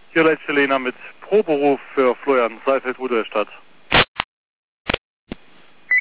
Hier Leitstelle mit Proberuf für Florian Seifeld, Rudolstadt.